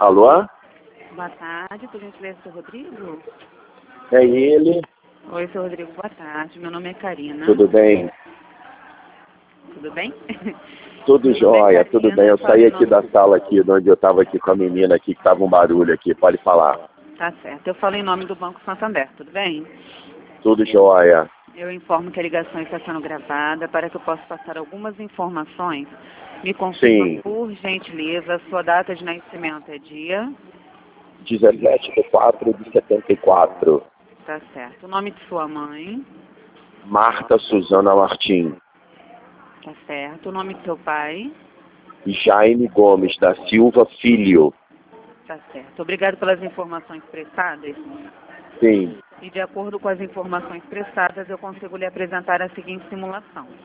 Alô? Boa tarde, por gentileza, seu Rodrigo? É ele. Oi, seu Rodrigo, boa tarde. Meu nome é Karina. Tudo bem? Tudo bem? Tudo Meu nome é jóia, tudo Karina, bem. Eu saí falo em aqui da nome... sala aqui, de onde eu estava aqui com a menina aqui, que estava um barulho aqui. Pode falar. Tá certo. Eu falo em nome do Banco Santander, tudo bem? Tudo jóia. Eu informo que a ligação está sendo gravada para que eu possa passar algumas informações. Me confirma, Sim. por gentileza, a sua data de nascimento é dia? 17/4/74. Tá certo. O nome de sua mãe? Marta Suzana Martim. Tá certo. O nome de seu pai? Jaime Gomes da Silva Filho. Tá certo. Obrigado pelas informações prestadas. Sim. E de acordo com as informações prestadas, eu consigo lhe apresentar a seguinte simulação.